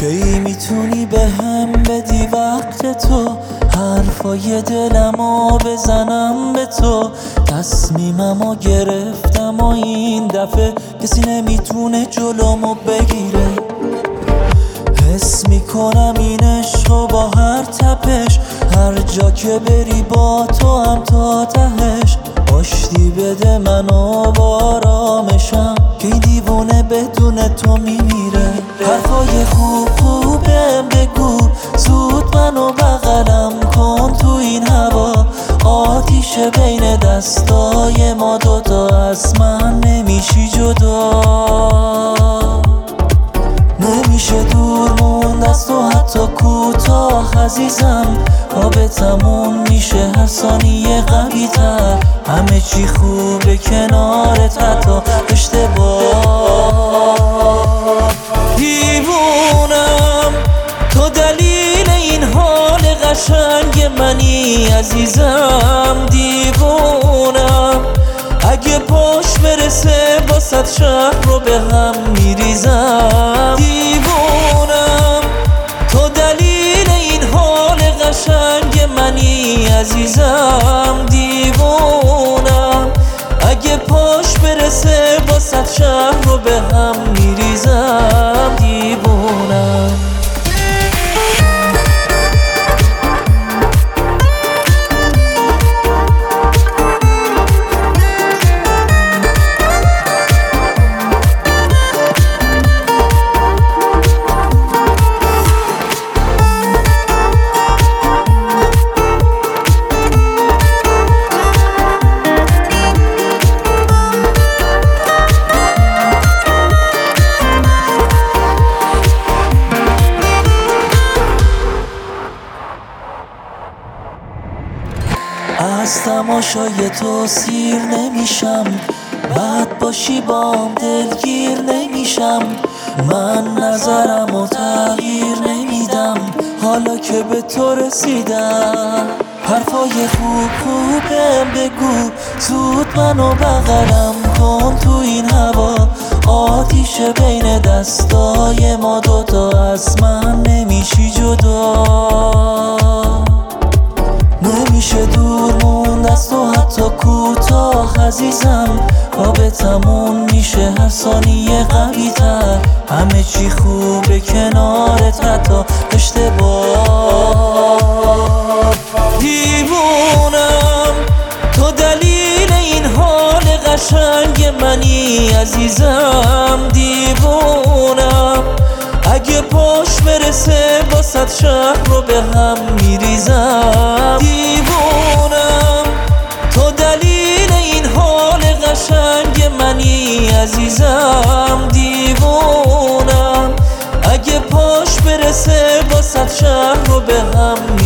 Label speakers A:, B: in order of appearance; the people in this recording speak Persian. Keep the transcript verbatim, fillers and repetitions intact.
A: کی میتونی به هم بدی وقت تو، حرفای دلمو بزنم به تو. تصمیممو گرفتم و این دفعه کسی نمیتونه جلومو بگیره. حس میکنم این عشقو با هر تپش، هر جا که بری با تو هم تا تهش. آشتی بده منو با آرامشم، که این دیوونه بدون تو میمیره. حرفای خوب خوبم بگو، زود منو بغلم کن تو این هوا. آتیش بین دستای ما دوتا، از من نمیشی جدا. نمیشه دور موند از تو حتی کوتاه عزیزم. رابطمون میشه هر ثانیه قوی تر، همه چی خوبه کنارت حتی اشتباه. دیوونم تو دلیل این حال قشنگ منی عزیزم. دیوونم اگه پاش برسه با صد شهر رو به هم میریزم. دیوونم تو دلیل این حال قشنگ منی عزیزم. دیوونم اگه پاش برسه با صد شهر رو به هم میریزم. دیوونم از تماشای تو سیر نمیشم، بد باشی بام دلگیر نمیشم. من نظرمو تغییر نمیدم حالا که به تو رسیدم. حرفای خوب خوبم بگو، زود منو بغلم کن تو این هوا. آتیش بین دستای ما دوتا، از من نمیشی جدا. نمیشه دور موند از تو حتی کوتاه عزیزم. رابطمون میشه هر ثانیه قوی تر، همه چی خوبه کنارت حتی اشتباه. دیوونم تو دلیل این حال قشنگ منی عزیزم. دیوونم اگه پاش برسه با صد شهر رو به هم میریزم. دیوونم تو دلیل این حال قشنگ منی عزیزم. دیوونم اگه پاش برسه با صد شهر رو به هم میریزم.